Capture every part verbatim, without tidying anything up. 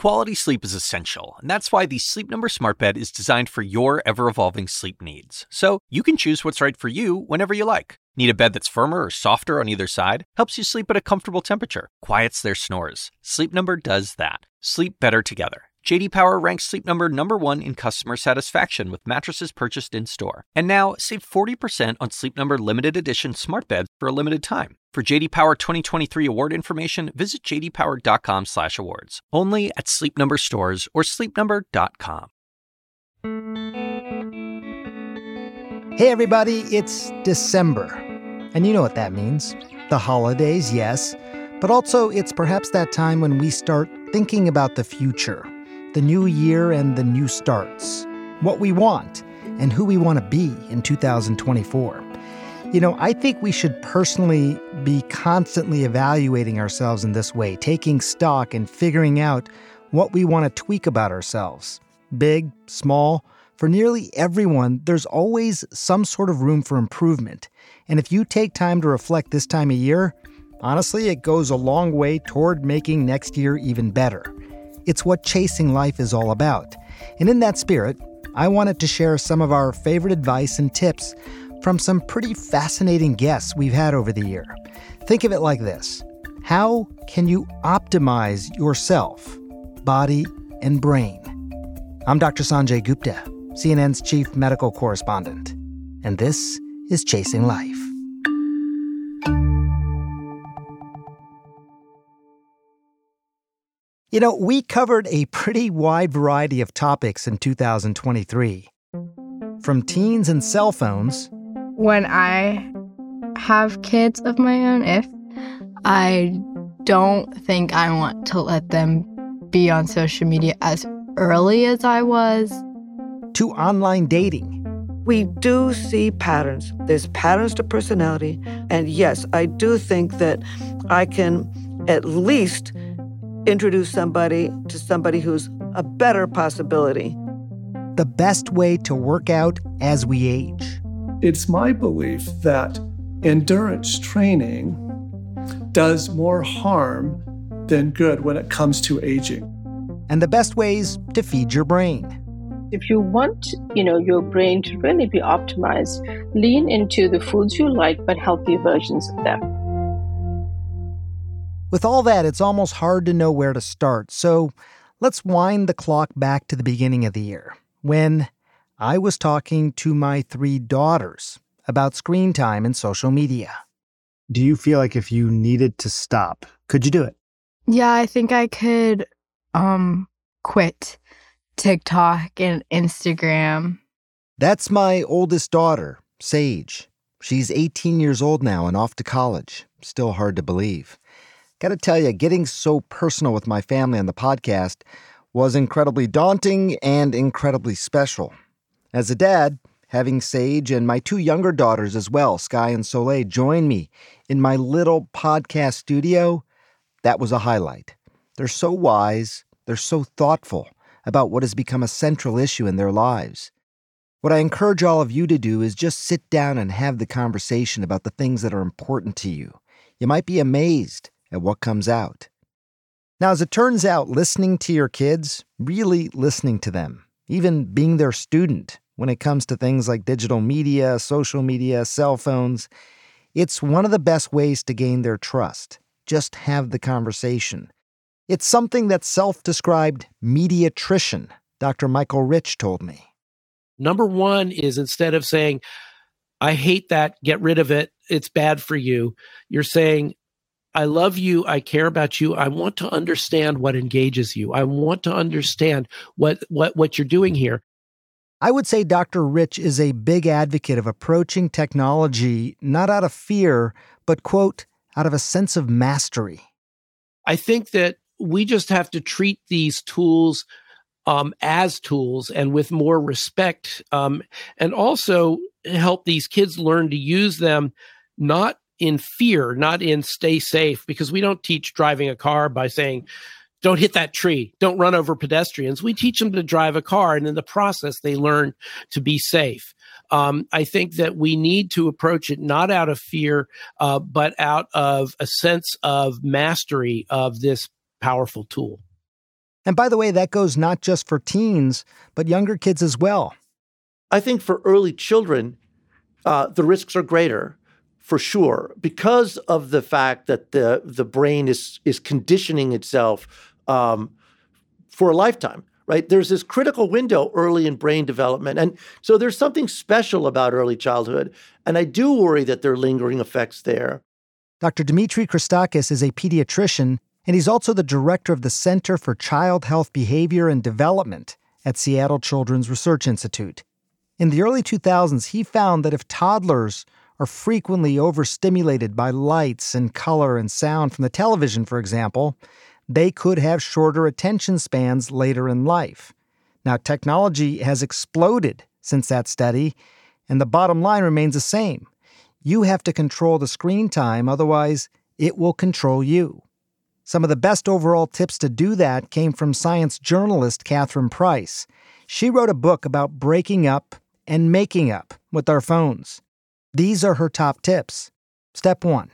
Quality sleep is essential, and that's why the Sleep Number Smart Bed is designed for your ever-evolving sleep needs. So you can choose what's right for you whenever you like. Need a bed that's firmer or softer on either side? Helps you sleep at a comfortable temperature. Quiets their snores. Sleep Number does that. Sleep better together. J D Power ranks Sleep Number number one in customer satisfaction with mattresses purchased in-store. And now, save forty percent on Sleep Number limited edition smart beds for a limited time. For J D Power twenty twenty-three award information, visit j d power dot com slash awards. Only at Sleep Number stores or sleep number dot com. Hey everybody, it's December. And you know what that means. The holidays, yes. But also, it's perhaps that time when we start thinking about the future. The new year and the new starts, what we want, and who we want to be in two thousand twenty-four. You know, I think we should personally be constantly evaluating ourselves in this way, taking stock and figuring out what we want to tweak about ourselves. Big, small, for nearly everyone, there's always some sort of room for improvement. And if you take time to reflect this time of year, honestly, it goes a long way toward making next year even better. It's what Chasing Life is all about. And in that spirit, I wanted to share some of our favorite advice and tips from some pretty fascinating guests we've had over the year. Think of it like this. How can you optimize yourself, body and brain? I'm Doctor Sanjay Gupta, C N N's chief medical correspondent, and this is Chasing Life. You know, we covered a pretty wide variety of topics in two thousand twenty-three. From teens and cell phones. When I have kids of my own, if I don't think I want to let them be on social media as early as I was. To online dating. We do see patterns. There's patterns to personality. And yes, I do think that I can at least introduce somebody to somebody who's a better possibility. The best way to work out as we age. It's my belief that endurance training does more harm than good when it comes to aging. And the best ways to feed your brain. If you want, you know, your brain to really be optimized, lean into the foods you like, but healthy versions of them. With all that, it's almost hard to know where to start. So let's wind the clock back to the beginning of the year, when I was talking to my three daughters about screen time and social media. Do you feel like if you needed to stop, could you do it? Yeah, I think I could um, quit TikTok and Instagram. That's my oldest daughter, Sage. She's eighteen years old now and off to college. Still hard to believe. Gotta tell you, getting so personal with my family on the podcast was incredibly daunting and incredibly special. As a dad, having Sage and my two younger daughters as well, Sky and Soleil, join me in my little podcast studio, that was a highlight. They're so wise, they're so thoughtful about what has become a central issue in their lives. What I encourage all of you to do is just sit down and have the conversation about the things that are important to you. You might be amazed at what comes out. Now, as it turns out, listening to your kids, really listening to them, even being their student when it comes to things like digital media, social media, cell phones, it's one of the best ways to gain their trust. Just have the conversation. It's something that self-described mediatrician Doctor Michael Rich told me. Number one is, instead of saying, I hate that, get rid of it, it's bad for you, you're saying, I love you, I care about you, I want to understand what engages you. I want to understand what, what, what you're doing here. I would say Doctor Rich is a big advocate of approaching technology not out of fear, but, quote, out of a sense of mastery. I think that we just have to treat these tools um, as tools and with more respect, um, and also help these kids learn to use them not in fear, not in stay safe, because we don't teach driving a car by saying, don't hit that tree, don't run over pedestrians. We teach them to drive a car, and in the process, they learn to be safe. Um, I think that we need to approach it not out of fear, uh, but out of a sense of mastery of this powerful tool. And by the way, that goes not just for teens, but younger kids as well. I think for early children, uh, the risks are greater, for sure, because of the fact that the the brain is is conditioning itself um, for a lifetime, right? There's this critical window early in brain development. And so there's something special about early childhood. And I do worry that there are lingering effects there. Doctor Dimitri Christakis is a pediatrician, and he's also the director of the Center for Child Health Behavior and Development at Seattle Children's Research Institute. In the early two thousands, he found that if toddlers are frequently overstimulated by lights and color and sound from the television, for example, they could have shorter attention spans later in life. Now, technology has exploded since that study, and the bottom line remains the same. You have to control the screen time, otherwise it will control you. Some of the best overall tips to do that came from science journalist Catherine Price. She wrote a book about breaking up and making up with our phones. These are her top tips. Step one.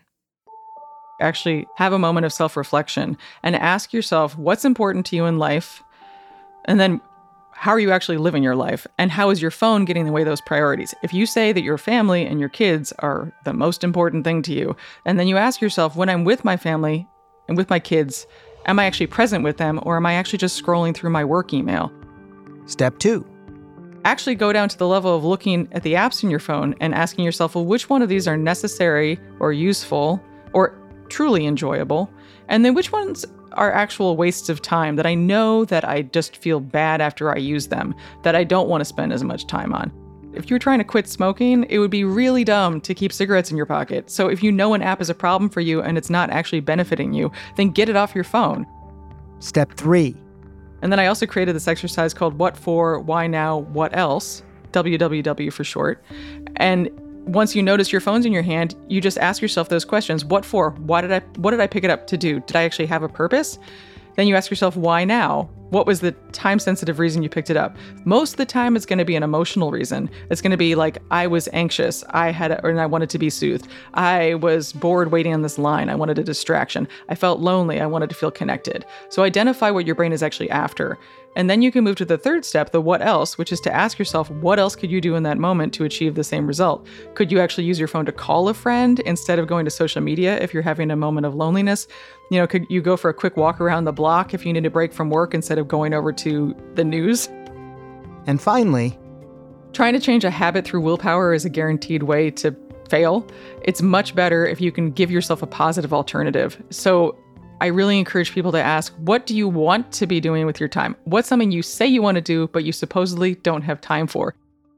Actually have a moment of self-reflection and ask yourself what's important to you in life, and then how are you actually living your life, and how is your phone getting in the way of those priorities? If you say that your family and your kids are the most important thing to you, and then you ask yourself, when I'm with my family and with my kids, am I actually present with them, or am I actually just scrolling through my work email? Step two. Actually go down to the level of looking at the apps in your phone and asking yourself, well, which one of these are necessary or useful or truly enjoyable? And then which ones are actual wastes of time that I know that I just feel bad after I use them, that I don't want to spend as much time on? If you're trying to quit smoking, it would be really dumb to keep cigarettes in your pocket. So if you know an app is a problem for you and it's not actually benefiting you, then get it off your phone. Step three. And then I also created this exercise called What For, Why Now, What Else? W W W for short. And once you notice your phone's in your hand, you just ask yourself those questions. What for? Why did I, what did I pick it up to do? Did I actually have a purpose? Then you ask yourself, why now? What was the time-sensitive reason you picked it up? Most of the time, it's going to be an emotional reason. It's going to be like, I was anxious. I had, a, or I wanted to be soothed. I was bored waiting on this line. I wanted a distraction. I felt lonely. I wanted to feel connected. So identify what your brain is actually after. And then you can move to the third step, the what else, which is to ask yourself, what else could you do in that moment to achieve the same result? Could you actually use your phone to call a friend instead of going to social media if you're having a moment of loneliness? You know, could you go for a quick walk around the block if you need a break from work instead of going over to the news? And finally, trying to change a habit through willpower is a guaranteed way to fail. It's much better if you can give yourself a positive alternative. So I really encourage people to ask, what do you want to be doing with your time? What's something you say you want to do, but you supposedly don't have time for?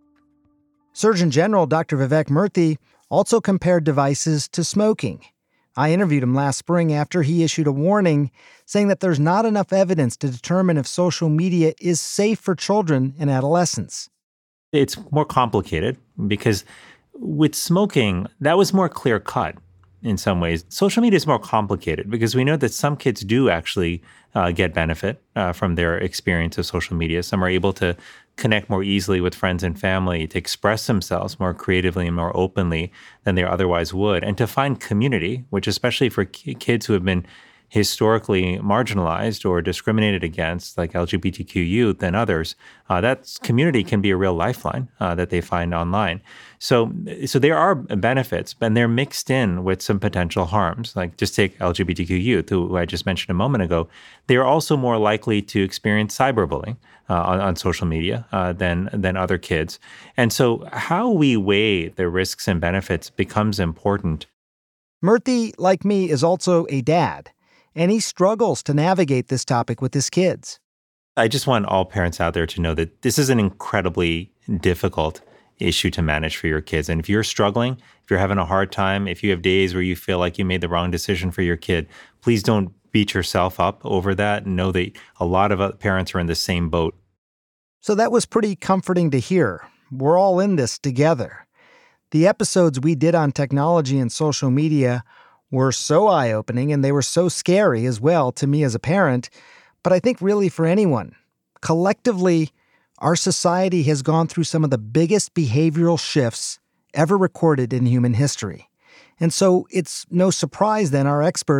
Surgeon General Doctor Vivek Murthy also compared devices to smoking. I interviewed him last spring after he issued a warning saying that there's not enough evidence to determine if social media is safe for children and adolescents. It's more complicated because with smoking, that was more clear-cut. In some ways, social media is more complicated because we know that some kids do actually uh, get benefit uh, from their experience of social media. Some are able to connect more easily with friends and family, to express themselves more creatively and more openly than they otherwise would, and to find community, which especially for k- kids who have been historically marginalized or discriminated against, like L G B T Q youth and others, uh, that community can be a real lifeline uh, that they find online. So, so there are benefits, and they're mixed in with some potential harms. Like just take L G B T Q youth, who, who I just mentioned a moment ago. They are also more likely to experience cyberbullying uh, on, on social media uh, than than other kids. And so, how we weigh the risks and benefits becomes important. Murthy, like me, is also a dad, and he struggles to navigate this topic with his kids. I just want all parents out there to know that this is an incredibly difficult issue to manage for your kids. And if you're struggling, if you're having a hard time, if you have days where you feel like you made the wrong decision for your kid, please don't beat yourself up over that. And know that a lot of parents are in the same boat. So that was pretty comforting to hear. We're all in this together. The episodes we did on technology and social media were so eye-opening, and they were so scary as well to me as a parent, but I think really for anyone. Collectively, our society has gone through some of the biggest behavioral shifts ever recorded in human history. And so it's no surprise then our experts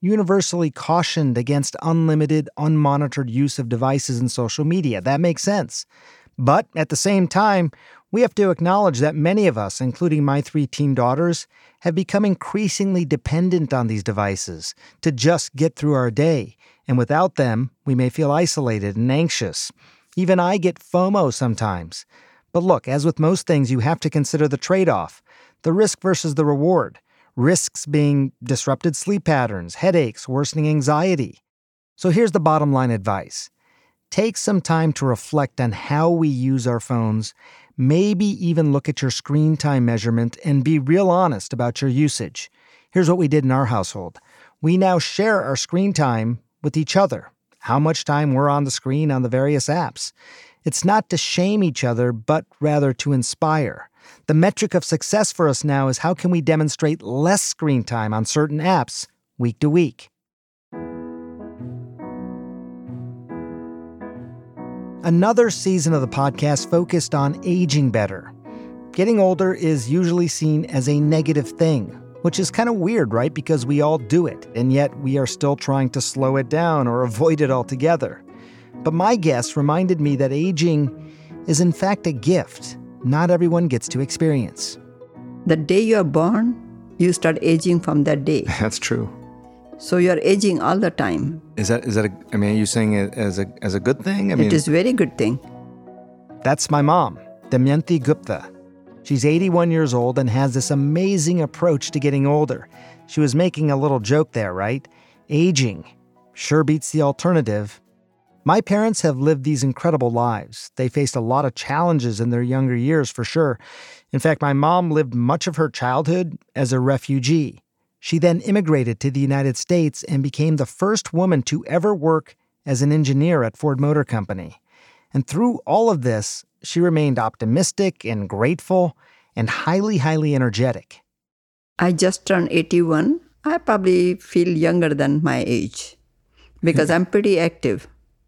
universally cautioned against unlimited, unmonitored use of devices and social media. That makes sense. But at the same time, we have to acknowledge that many of us, including my three teen daughters, have become increasingly dependent on these devices to just get through our day. And without them, we may feel isolated and anxious. Even I get FOMO sometimes. But look, as with most things, you have to consider the trade-off, the risk versus the reward. Risks being disrupted sleep patterns, headaches, worsening anxiety. So here's the bottom line advice. Take some time to reflect on how we use our phones, maybe even look at your screen time measurement and be real honest about your usage. Here's what we did in our household. We now share our screen time with each other, how much time we're on the screen on the various apps. It's not to shame each other, but rather to inspire. The metric of success for us now is how can we demonstrate less screen time on certain apps week to week. Another season of the podcast focused on aging better. Getting older is usually seen as a negative thing, which is kind of weird, right? Because we all do it, and yet we are still trying to slow it down or avoid it altogether. But my guest reminded me that aging is in fact a gift not everyone gets to experience. The day you are born, you start aging from that day. That's true. So you are aging all the time. Is that, is that a, I mean, are you saying it as a, as a good thing? I mean, it is a very good thing. That's my mom, Damayanti Gupta. She's eighty-one years old and has this amazing approach to getting older. She was making a little joke there, right? Aging sure beats the alternative. My parents have lived these incredible lives. They faced a lot of challenges in their younger years, for sure. In fact, my mom lived much of her childhood as a refugee. She then immigrated to the United States and became the first woman to ever work as an engineer at Ford Motor Company. And through all of this, she remained optimistic and grateful and highly, highly energetic. I just turned eighty-one. I probably feel younger than my age because I'm pretty active.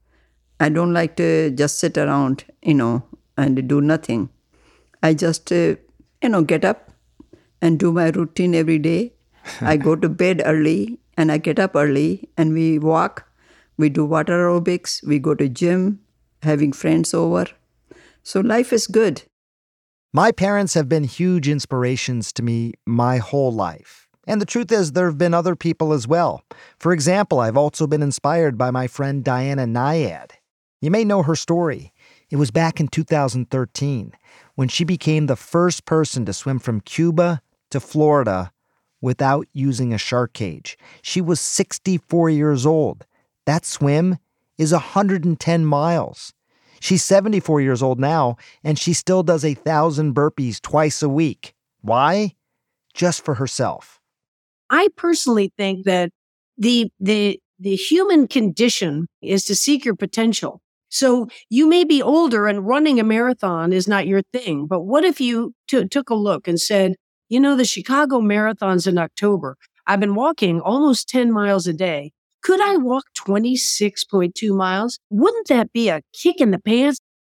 I don't like to just sit around, you know, and do nothing. I just, uh, you know, get up and do my routine every day. I go to bed early and I get up early and we walk. We do water aerobics. We go to gym, having friends over. So life is good. My parents have been huge inspirations to me my whole life. And the truth is, there have been other people as well. For example, I've also been inspired by my friend Diana Nyad. You may know her story. It was back in two thousand thirteen when she became the first person to swim from Cuba to Florida without using a shark cage. She was sixty-four years old. That swim is one hundred ten miles. She's seventy-four years old now, and she still does a thousand burpees twice a week. Why? Just for herself. I personally think that the the the human condition is to seek your potential. So you may be older and running a marathon is not your thing, but what if you t- took a look and said, you know, the Chicago Marathon's in October. I've been walking almost ten miles a day. Could I walk twenty-six point two miles? Wouldn't that be a kick in the pants?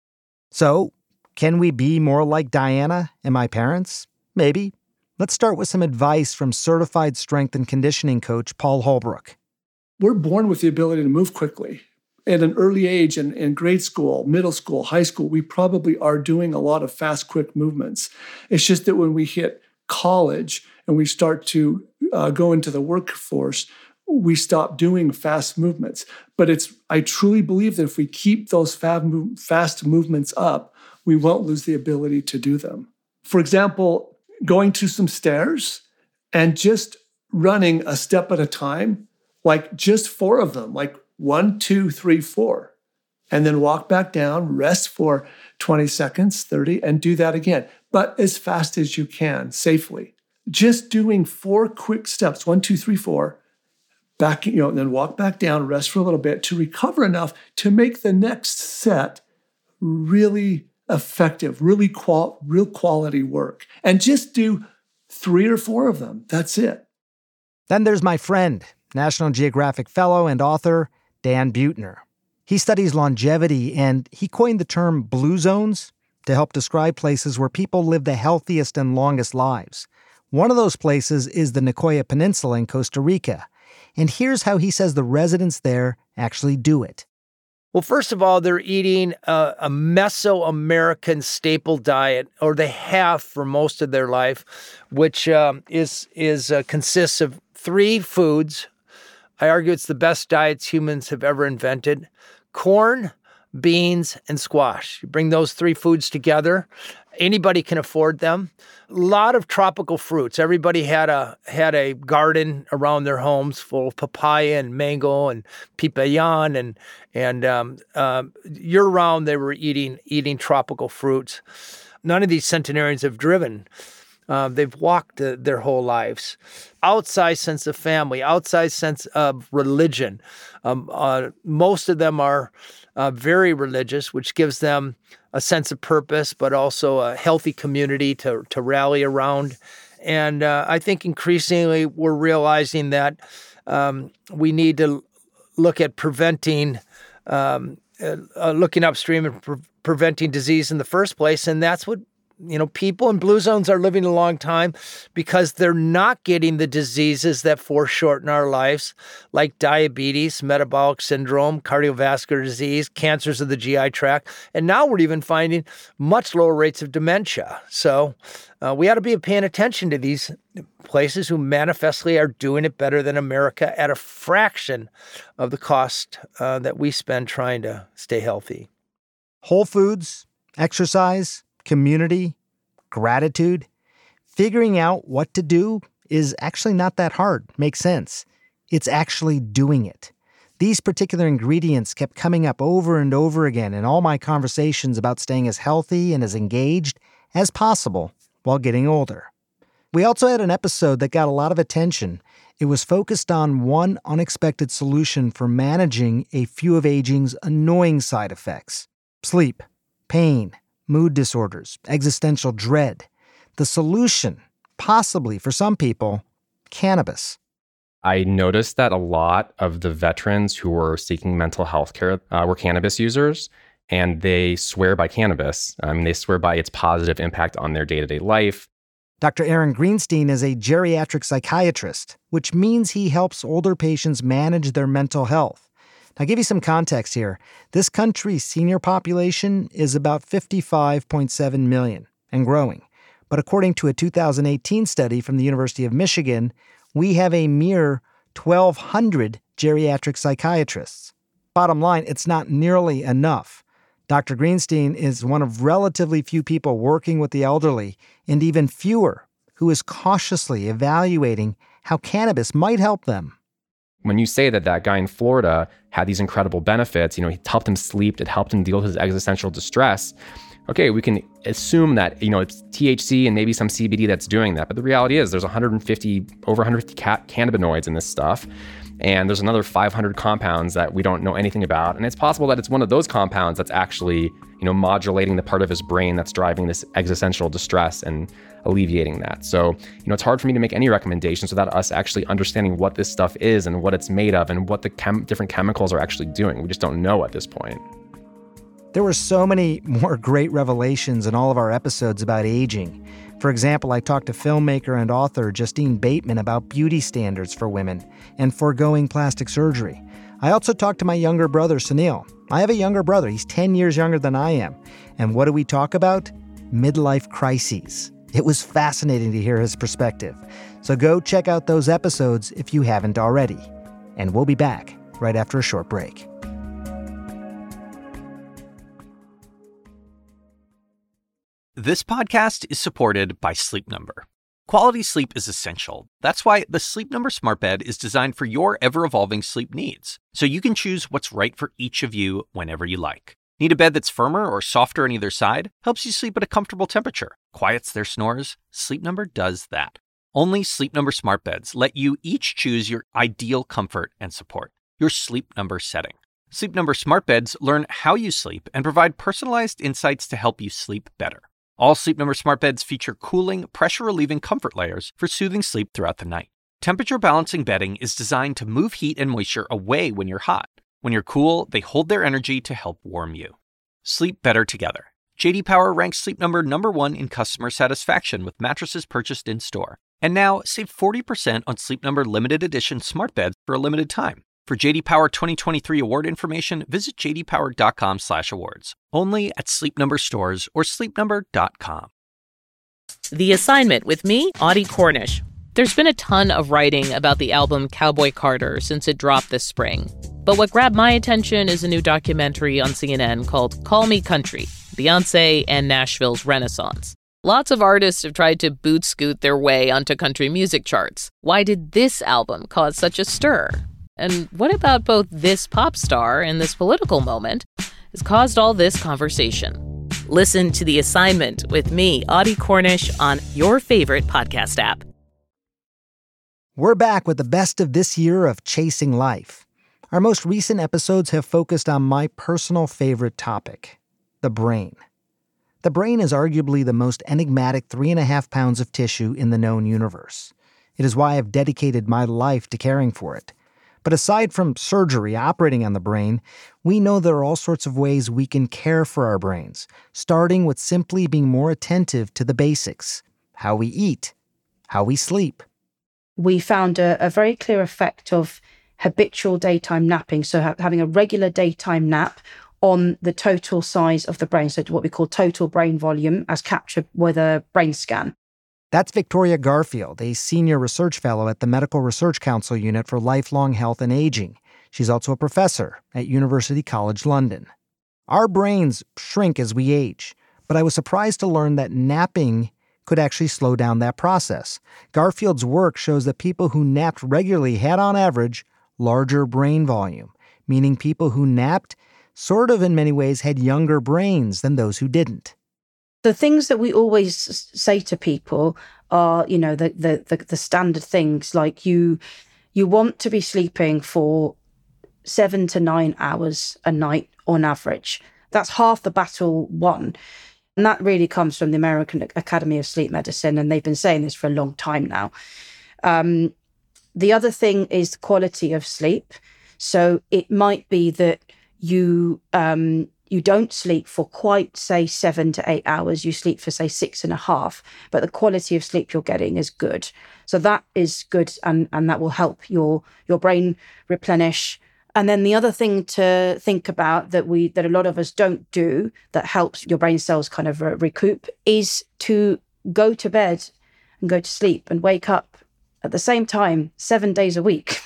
So, can we be more like Diana and my parents? Maybe. Let's start with some advice from certified strength and conditioning coach Paul Holbrook. We're born with the ability to move quickly. At an early age, in, in grade school, middle school, high school, we probably are doing a lot of fast, quick movements. It's just that when we hit college and we start to uh, go into the workforce, we stop doing fast movements. But it's I truly believe that if we keep those fast movements up, we won't lose the ability to do them. For example, going to some stairs and just running a step at a time, like just four of them, like one, two, three, four, and then walk back down, rest for twenty seconds, thirty, and do that again, but as fast as you can, safely. Just doing four quick steps, one, two, three, four, back, you know, and then walk back down, rest for a little bit to recover enough to make the next set really effective, really qual- real quality work. And just do three or four of them. That's it. Then there's my friend, National Geographic fellow and author, Dan Buettner. He studies longevity, and he coined the term blue zones to help describe places where people live the healthiest and longest lives. One of those places is the Nicoya Peninsula in Costa Rica. And here's how he says the residents there actually do it. Well, first of all, they're eating a, a Mesoamerican staple diet, or they have for most of their life, which um, is is uh, consists of three foods. I argue it's the best diets humans have ever invented: corn, beans, and squash. You bring those three foods together, anybody can afford them. A lot of tropical fruits. Everybody had a had a garden around their homes full of papaya and mango and pipayan, and and um, uh, year round they were eating eating tropical fruits. None of these centenarians have driven. Uh, they've walked uh, their whole lives. Outsized sense of family, outsized sense of religion. Um, uh, most of them are uh, very religious, which gives them a sense of purpose, but also a healthy community to, to rally around. And uh, I think increasingly we're realizing that um, we need to look at preventing, um, uh, looking upstream and pre- preventing disease in the first place. And that's what You know, people in blue zones are living a long time because they're not getting the diseases that foreshorten our lives, like diabetes, metabolic syndrome, cardiovascular disease, cancers of the G I tract. And now we're even finding much lower rates of dementia. So uh, we ought to be paying attention to these places who manifestly are doing it better than America at a fraction of the cost uh, that we spend trying to stay healthy. Whole foods, exercise, community, gratitude. Figuring out what to do is actually not that hard. Makes sense. It's actually doing it. These particular ingredients kept coming up over and over again in all my conversations about staying as healthy and as engaged as possible while getting older. We also had an episode that got a lot of attention. It was focused on one unexpected solution for managing a few of aging's annoying side effects: sleep, pain, mood disorders, existential dread. The solution, possibly for some people, cannabis. I noticed that a lot of the veterans who were seeking mental health care uh, were cannabis users, and they swear by cannabis. I mean, they swear by its positive impact on their day-to-day life. Doctor Aaron Greenstein is a geriatric psychiatrist, which means he helps older patients manage their mental health. Now, I'll give you some context here. This country's senior population is about fifty-five point seven million and growing. But according to a two thousand eighteen study from the University of Michigan, we have a mere twelve hundred geriatric psychiatrists. Bottom line, it's not nearly enough. Doctor Greenstein is one of relatively few people working with the elderly, and even fewer who is cautiously evaluating how cannabis might help them. When you say that that guy in Florida had these incredible benefits, you know, it helped him sleep, it helped him deal with his existential distress. Okay, we can assume that, you know, it's T H C and maybe some C B D that's doing that. But the reality is there's one hundred fifty, over one hundred fifty ca- cannabinoids in this stuff. And there's another five hundred compounds that we don't know anything about. And it's possible that it's one of those compounds that's actually, you know, modulating the part of his brain that's driving this existential distress and alleviating that. So, you know, it's hard for me to make any recommendations without us actually understanding what this stuff is and what it's made of and what the chem- different chemicals are actually doing. We just don't know at this point. There were so many more great revelations in all of our episodes about aging. For example, I talked to filmmaker and author Justine Bateman about beauty standards for women and foregoing plastic surgery. I also talked to my younger brother, Sunil. I have a younger brother. He's ten years younger than I am. And what do we talk about? Midlife crises. It was fascinating to hear his perspective. So go check out those episodes if you haven't already. And we'll be back right after a short break. This podcast is supported by Sleep Number. Quality sleep is essential. That's why the Sleep Number Smart Bed is designed for your ever-evolving sleep needs, so you can choose what's right for each of you whenever you like. Need a bed that's firmer or softer on either side? Helps you sleep at a comfortable temperature. Quiets their snores? Sleep Number does that. Only Sleep Number Smart Beds let you each choose your ideal comfort and support, your Sleep Number setting. Sleep Number Smart Beds learn how you sleep and provide personalized insights to help you sleep better. All Sleep Number Smart Beds feature cooling, pressure-relieving comfort layers for soothing sleep throughout the night. Temperature-balancing bedding is designed to move heat and moisture away when you're hot. When you're cool, they hold their energy to help warm you. Sleep better together. J D Power ranks Sleep Number number one in customer satisfaction with mattresses purchased in-store. And now, save forty percent on Sleep Number limited edition smart beds for a limited time. For J D Power twenty twenty-three award information, visit j d power dot com slash awards. Only at Sleep Number stores or sleep number dot com. The Assignment with me, Audie Cornish. There's been a ton of writing about the album Cowboy Carter since it dropped this spring. But what grabbed my attention is a new documentary on C N N called Call Me Country, Beyoncé and Nashville's Renaissance. Lots of artists have tried to boot scoot their way onto country music charts. Why did this album cause such a stir? And what about both this pop star and this political moment has caused all this conversation? Listen to The Assignment with me, Audie Cornish, on your favorite podcast app. We're back with the best of this year of Chasing Life. Our most recent episodes have focused on my personal favorite topic, the brain. The brain is arguably the most enigmatic three and a half pounds of tissue in the known universe. It is why I've dedicated my life to caring for it. But aside from surgery operating on the brain, we know there are all sorts of ways we can care for our brains, starting with simply being more attentive to the basics: how we eat, how we sleep. We found a, a very clear effect of habitual daytime napping, so ha- having a regular daytime nap on the total size of the brain, so what we call total brain volume as captured with a brain scan. That's Victoria Garfield, a senior research fellow at the Medical Research Council Unit for Lifelong Health and Aging. She's also a professor at University College London. Our brains shrink as we age, but I was surprised to learn that napping could actually slow down that process. Garfield's work shows that people who napped regularly had, on average, larger brain volume, meaning people who napped sort of in many ways had younger brains than those who didn't. The things that we always say to people are, you know, the the the, the standard things like you you want to be sleeping for seven to nine hours a night on average. That's half the battle won. And that really comes from the American Academy of Sleep Medicine, and they've been saying this for a long time now. Um, the other thing is quality of sleep. So it might be that you um, you don't sleep for quite, say, seven to eight hours. You sleep for, say, six and a half, but the quality of sleep you're getting is good. So that is good, and, and that will help your your brain replenish. And then the other thing to think about that we that a lot of us don't do that helps your brain cells kind of re- recoup is to go to bed and go to sleep and wake up at the same time, seven days a week.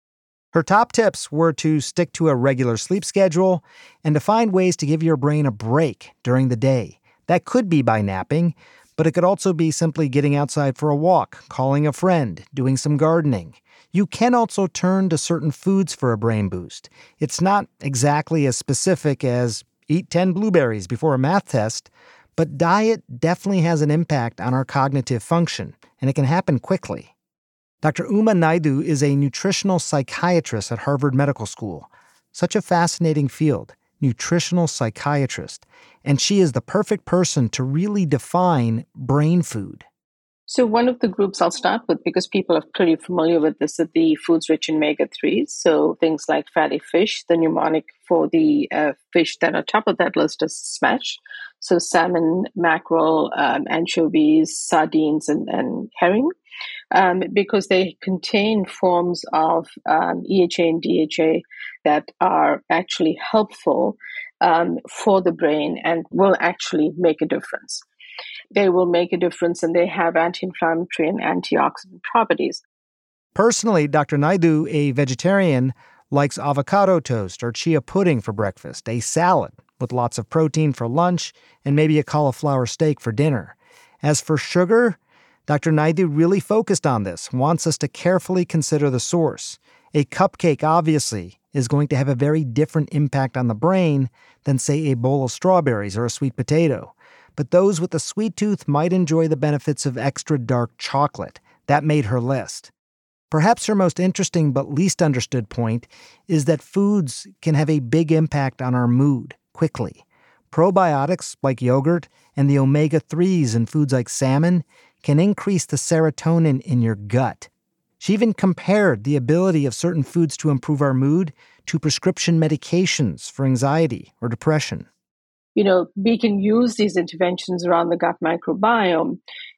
Her top tips were to stick to a regular sleep schedule and to find ways to give your brain a break during the day. That could be by napping, but it could also be simply getting outside for a walk, calling a friend, doing some gardening. You can also turn to certain foods for a brain boost. It's not exactly as specific as eat ten blueberries before a math test, but diet definitely has an impact on our cognitive function, and it can happen quickly. Doctor Uma Naidoo is a nutritional psychiatrist at Harvard Medical School. Such a fascinating field, nutritional psychiatrist. And she is the perfect person to really define brain food. So one of the groups I'll start with, because people are pretty familiar with this, are the foods rich in omega threes. So things like fatty fish, the mnemonic for the uh, fish that are top of that list is SMASH. So salmon, mackerel, um, anchovies, sardines, and, and herring. Um, because they contain forms of um, E H A and D H A that are actually helpful um, for the brain and will actually make a difference. They will make a difference, and they have anti-inflammatory and antioxidant properties. Personally, Doctor Naidoo, a vegetarian, likes avocado toast or chia pudding for breakfast, a salad with lots of protein for lunch, and maybe a cauliflower steak for dinner. As for sugar, Doctor Naidoo really focused on this, wants us to carefully consider the source. A cupcake, obviously, is going to have a very different impact on the brain than, say, a bowl of strawberries or a sweet potato. But those with a sweet tooth might enjoy the benefits of extra dark chocolate. That made her list. Perhaps her most interesting but least understood point is that foods can have a big impact on our mood quickly. Probiotics like yogurt and the omega threes in foods like salmon can increase the serotonin in your gut. She even compared the ability of certain foods to improve our mood to prescription medications for anxiety or depression. You know, we can use these interventions around the gut microbiome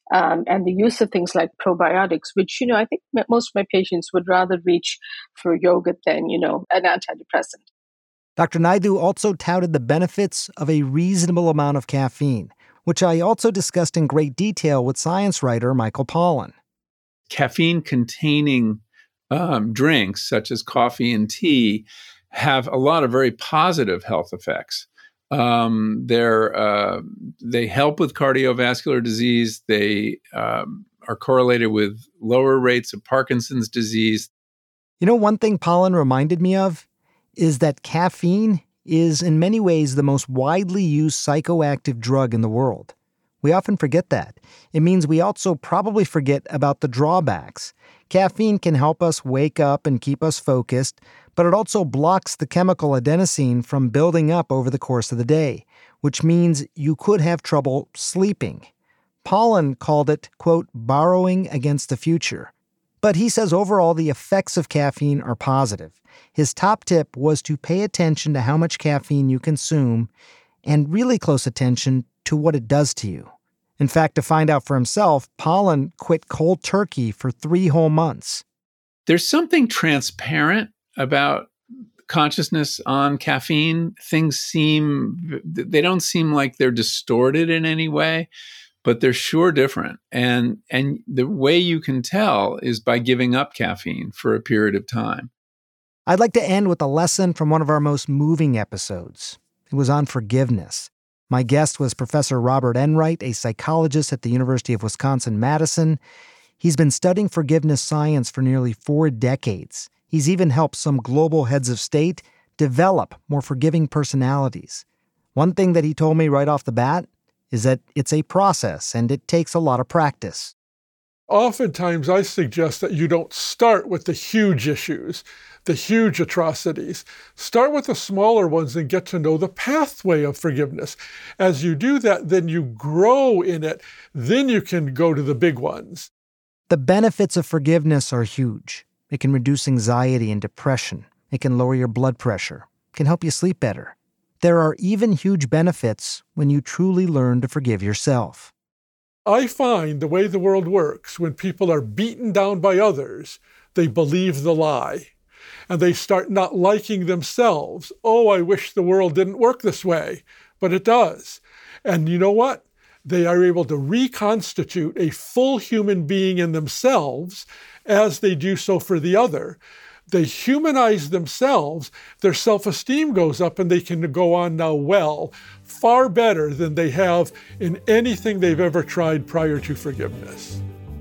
Um, and the use of things like probiotics, which, you know, I think most of my patients would rather reach for yogurt than, you know, an antidepressant. Doctor Naidu also touted the benefits of a reasonable amount of caffeine, which I also discussed in great detail with science writer Michael Pollan. Caffeine-containing um, drinks, such as coffee and tea, have a lot of very positive health effects. Um, they're, uh, they help with cardiovascular disease. They um, are correlated with lower rates of Parkinson's disease. You know, one thing Pollan reminded me of is that caffeine is in many ways the most widely used psychoactive drug in the world. We often forget that. It means we also probably forget about the drawbacks. Caffeine can help us wake up and keep us focused, but it also blocks the chemical adenosine from building up over the course of the day, which means you could have trouble sleeping. Pollan called it, quote, borrowing against the future. But he says overall the effects of caffeine are positive. His top tip was to pay attention to how much caffeine you consume and really close attention to what it does to you. In fact, to find out for himself, Pollan quit cold turkey for three whole months. There's something transparent about consciousness on caffeine. Things seem, they don't seem like they're distorted in any way, but they're sure different. And, and the way you can tell is by giving up caffeine for a period of time. I'd like to end with a lesson from one of our most moving episodes. It was on forgiveness. My guest was Professor Robert Enright, a psychologist at the University of Wisconsin-Madison. He's been studying forgiveness science for nearly four decades. He's even helped some global heads of state develop more forgiving personalities. One thing that he told me right off the bat is that it's a process and it takes a lot of practice. Oftentimes, I suggest that you don't start with the huge issues, the huge atrocities. Start with the smaller ones and get to know the pathway of forgiveness. As you do that, then you grow in it. Then you can go to the big ones. The benefits of forgiveness are huge. It can reduce anxiety and depression. It can lower your blood pressure. It can help you sleep better. There are even huge benefits when you truly learn to forgive yourself. I find the way the world works, when people are beaten down by others, they believe the lie. And they start not liking themselves. Oh, I wish the world didn't work this way. But it does. And you know what? They are able to reconstitute a full human being in themselves as they do so for the other. They humanize themselves, their self-esteem goes up, and they can go on now well, far better than they have in anything they've ever tried prior to forgiveness.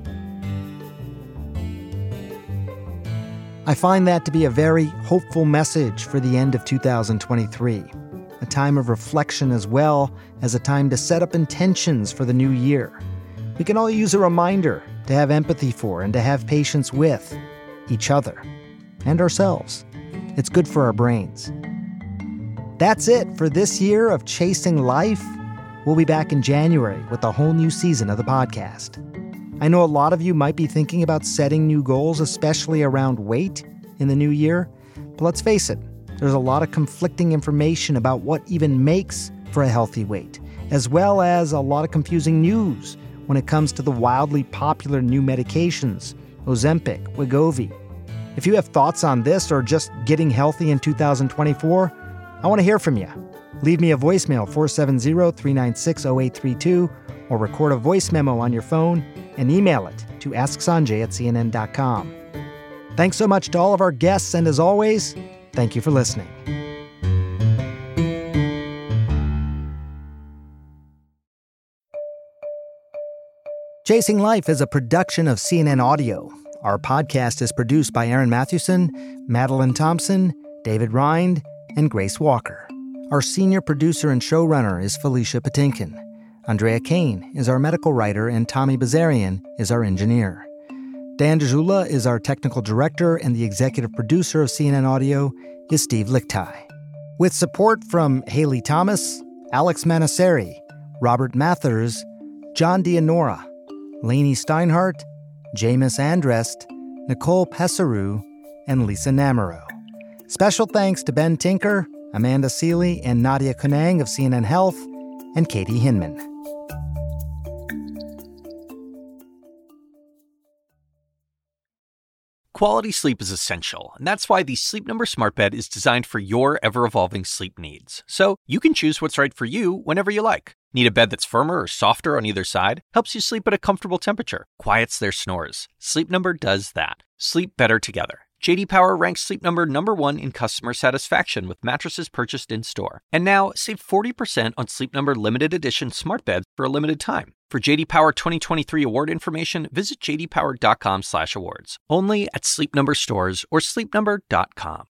I find that to be a very hopeful message for the end of two thousand twenty-three, a time of reflection as well as a time to set up intentions for the new year. We can all use a reminder to have empathy for and to have patience with each other and ourselves. It's good for our brains. That's it for this year of Chasing Life. We'll be back in January with a whole new season of the podcast. I know a lot of you might be thinking about setting new goals, especially around weight in the new year. But let's face it, there's a lot of conflicting information about what even makes for a healthy weight, as well as a lot of confusing news when it comes to the wildly popular new medications, Ozempic, Wegovy. If you have thoughts on this or just getting healthy in two thousand twenty-four, I want to hear from you. Leave me a voicemail, four seven zero, three nine six, zero eight three two, or record a voice memo on your phone and email it to ask sanjay at c n n dot com. Thanks so much to all of our guests, and as always, thank you for listening. Chasing Life is a production of C N N Audio. Our podcast is produced by Aaron Mathewson, Madeline Thompson, David Rind, and Grace Walker. Our senior producer and showrunner is Felicia Patinkin. Andrea Kane is our medical writer, and Tommy Bazarian is our engineer. Dan DeJula is our technical director, and the executive producer of C N N Audio is Steve Lichtai. With support from Haley Thomas, Alex Manasseri, Robert Mathers, John Dianora, Lainey Steinhardt, Jameis Andrest, Nicole Pesaru, and Lisa Namaro. Special thanks to Ben Tinker, Amanda Seeley, and Nadia Konang of C N N Health, and Katie Hinman. Quality sleep is essential, and that's why the Sleep Number Smart Bed is designed for your ever-evolving sleep needs. So you can choose what's right for you whenever you like. Need a bed that's firmer or softer on either side? Helps you sleep at a comfortable temperature. Quiets their snores. Sleep Number does that. Sleep better together. J D Power ranks Sleep Number number one in customer satisfaction with mattresses purchased in-store. And now, save forty percent on Sleep Number limited edition smart beds for a limited time. For J D Power twenty twenty-three award information, visit j d power dot com slash awards. Only at Sleep Number stores or sleep number dot com.